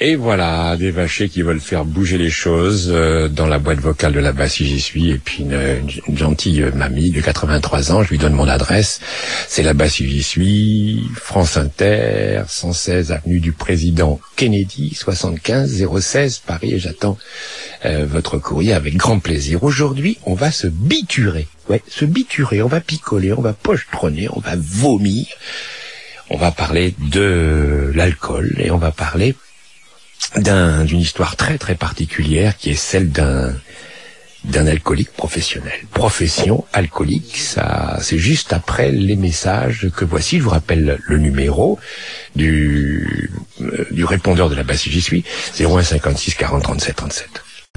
Et voilà, des vachers qui veulent faire bouger les choses dans la boîte vocale de là-bas si j'y suis. Et puis une gentille mamie de 83 ans, je lui donne mon adresse. C'est là-bas si j'y suis, France Inter, 116 avenue du Président Kennedy, 75 016 Paris. Et j'attends votre courrier avec grand plaisir. Aujourd'hui, on va se biturer. Ouais, se biturer, on va picoler, on va pochetronner, on va vomir. On va parler de l'alcool et on va parler d'une histoire très très particulière qui est celle d'un alcoolique professionnel. Profession alcoolique, ça c'est juste après les messages que voici. Je vous rappelle le numéro du répondeur de là-bas si j'y suis, 01 56 40 37 37.